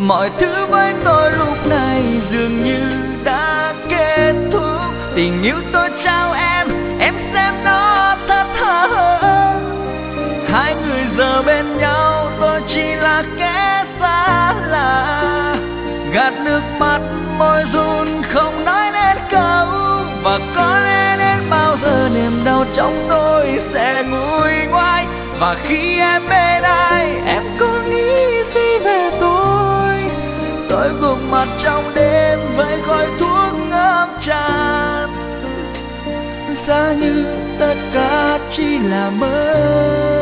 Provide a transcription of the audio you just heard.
Mọi thứ với tôi lúc này dường như đã kết thúc. Tình yêu tôi trao em xem nó thật thà. Hai người giờ bên nhau, tôi chỉ là kẻ xa lạ. Gạt nước mắt, môi run không nói nên câu. Và có lẽ đến bao giờ niềm đau trong tôi sẽ nguôi ngoai. Và khi em bên ai, em có nghĩ gì về tôi? Tôi gục mặt trong đêm với khói thuốc ngập tràn, giá như tất cả chỉ là mơ.